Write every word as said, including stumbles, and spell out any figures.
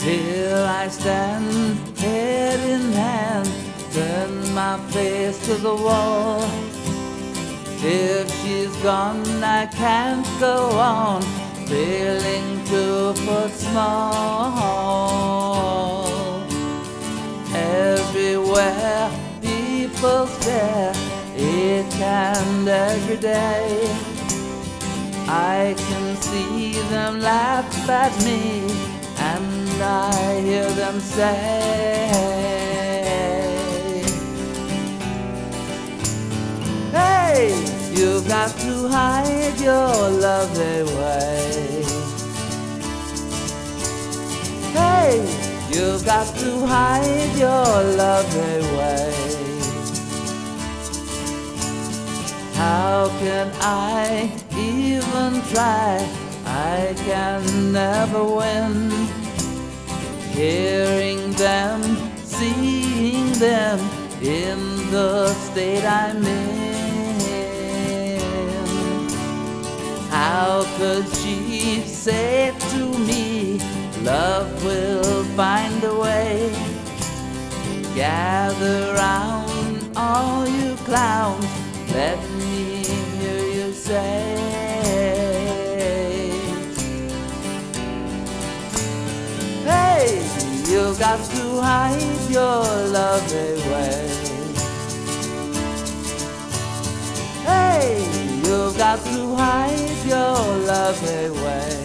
Here I stand, head in hand, turn my face to the wall. If she's gone, I can't go on, feeling two foot small. Everywhere people stare, each and every day. I can see them laugh at me, and I hear them say, hey, you got to hide your love away. Hey, you got to hide your love away. How can I even try? I can never win. Hearing them, seeing them in the state I'm in. How could she say to me, love will find a way? Gather round, all you clowns, let me hear you say, hey, you got to hide your love away. Hey, you got to hide your love away.